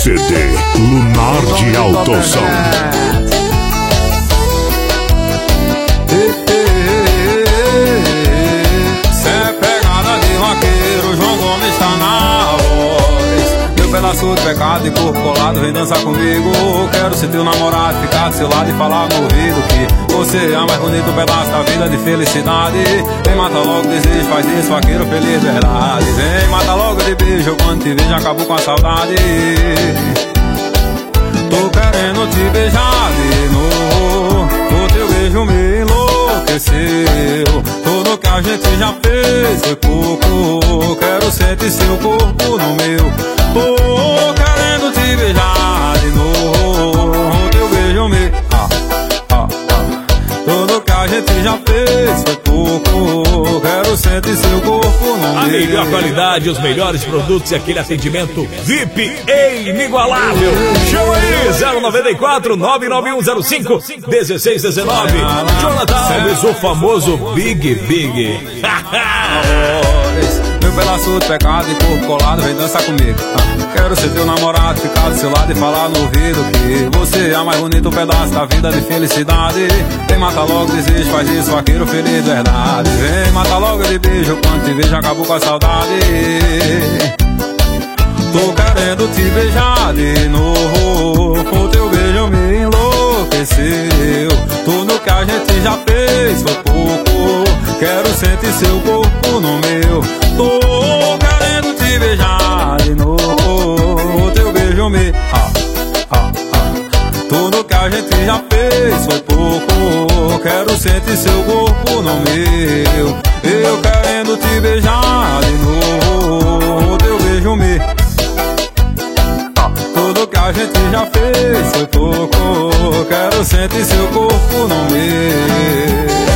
CD Lunar de Autosom. Cê é pegada de vaqueiro, João Gomes tá na voz. Meu pedaço de pecado e corpo colado, vem dançar comigo. Quero ser teu namorado, ficar do seu lado e falar no ouvido que você é o mais bonito pedaço da vida de felicidade. Vem, mata logo o desejo, faz isso, vaqueiro feliz, verdade. Vem, mata logo de beijo, quando te vejo acabou com a saudade. Tô querendo te beijar de novo, o teu beijo me enlouqueceu. Tudo que a gente já fez foi pouco, quero sentir seu corpo no meu. Tô querendo te beijar de novo, o teu beijo me... Tudo que a gente já fez foi pouco, quero sentir seu corpo no meu. A melhor qualidade, os melhores produtos e aquele atendimento VIP inigualável. Chama aí, 094 99105 1619. Jonathan Alves, o famoso Big. Meu pedaço de pecado e corpo colado, vem dançar comigo. Quero ser teu namorado, ficar do seu lado e falar no ouvido que você é a mais bonito pedaço da vida de felicidade. Vem, mata logo o desejo, faz isso, vaqueiro feliz, verdade. Vem, mata logo de beijo, quando te vejo acabou com a saudade. Tô querendo te beijar de novo, o teu beijo me enlouqueceu. Tudo que a gente já fez foi pouco, quero sentir seu corpo no meu. Tô querendo te beijar de novo, o teu beijo me... Tudo que a gente já fez foi pouco, quero sentir seu corpo no meu. Eu querendo te beijar de novo, o teu beijo me... Tudo que a gente já fez foi pouco, quero sentir seu corpo no meu.